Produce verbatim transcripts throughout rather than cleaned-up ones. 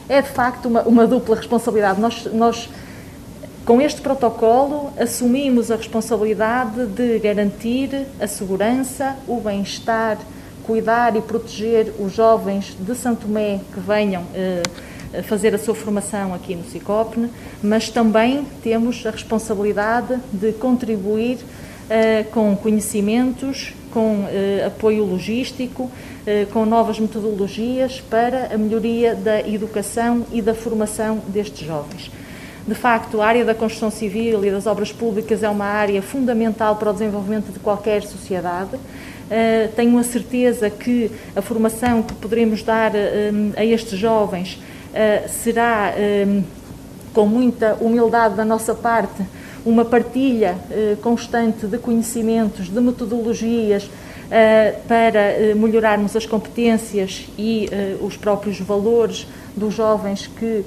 é de facto uma, uma dupla responsabilidade. Nós, nós, com este protocolo, assumimos a responsabilidade de garantir a segurança, o bem-estar, cuidar e proteger os jovens de São Tomé que venham eh, fazer a sua formação aqui no Sicopne, mas também temos a responsabilidade de contribuir eh, com conhecimentos, com eh, apoio logístico, eh, com novas metodologias para a melhoria da educação e da formação destes jovens. De facto, a área da construção civil e das obras públicas é uma área fundamental para o desenvolvimento de qualquer sociedade. Uh, tenho a certeza que a formação que poderemos dar uh, a estes jovens uh, será, uh, com muita humildade da nossa parte, uma partilha uh, constante de conhecimentos, de metodologias, uh, para uh, melhorarmos as competências e uh, os próprios valores dos jovens que uh,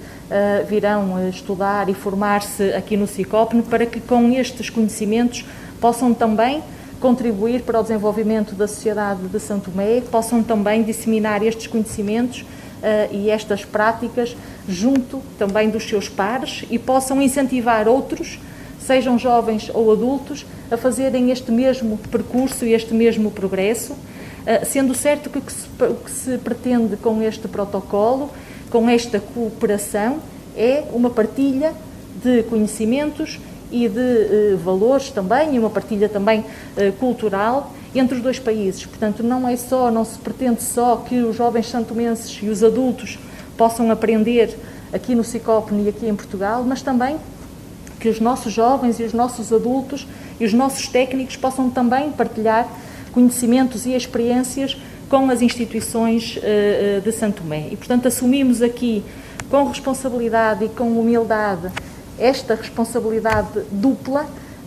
virão uh, estudar e formar-se aqui no Sicopne, para que com estes conhecimentos possam também contribuir para o desenvolvimento da sociedade de São Tomé, possam também disseminar estes conhecimentos uh, e estas práticas junto também dos seus pares e possam incentivar outros, sejam jovens ou adultos, a fazerem este mesmo percurso e este mesmo progresso, uh, sendo certo que o que, se, o que se pretende com este protocolo, com esta cooperação, é uma partilha de conhecimentos e de eh, valores também, e uma partilha também eh, cultural entre os dois países. Portanto, não é só, não se pretende só que os jovens santomenses e os adultos possam aprender aqui no Sicopne e aqui em Portugal, mas também que os nossos jovens e os nossos adultos e os nossos técnicos possam também partilhar conhecimentos e experiências com as instituições eh, de São Tomé. E, portanto, assumimos aqui com responsabilidade e com humildade esta responsabilidade dupla,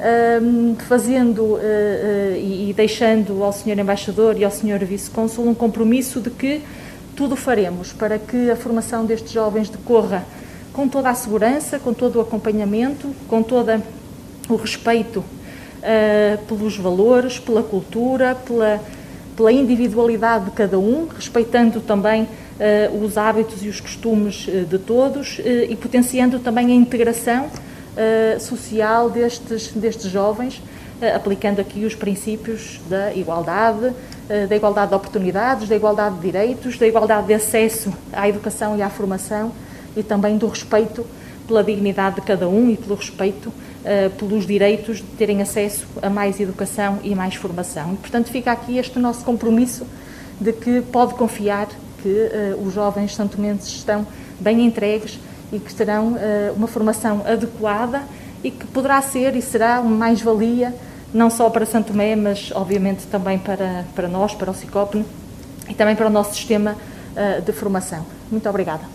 um, fazendo uh, uh, e, e deixando ao senhor Embaixador e ao senhor Vice-Cônsul um compromisso de que tudo faremos para que a formação destes jovens decorra com toda a segurança, com todo o acompanhamento, com todo o respeito uh, pelos valores, pela cultura, pela, pela individualidade de cada um, respeitando também Uh, os hábitos e os costumes uh, de todos uh, e potenciando também a integração uh, social destes, destes jovens, uh, aplicando aqui os princípios da igualdade, uh, da igualdade de oportunidades, da igualdade de direitos, da igualdade de acesso à educação e à formação e também do respeito pela dignidade de cada um e pelo respeito uh, pelos direitos de terem acesso a mais educação e mais formação. E, portanto, fica aqui este nosso compromisso de que pode confiar que uh, os jovens santomenses estão bem entregues e que terão uh, uma formação adequada e que poderá ser e será uma mais-valia não só para São Tomé, mas obviamente também para, para nós, para o Sicopne e também para o nosso sistema uh, de formação. Muito obrigada.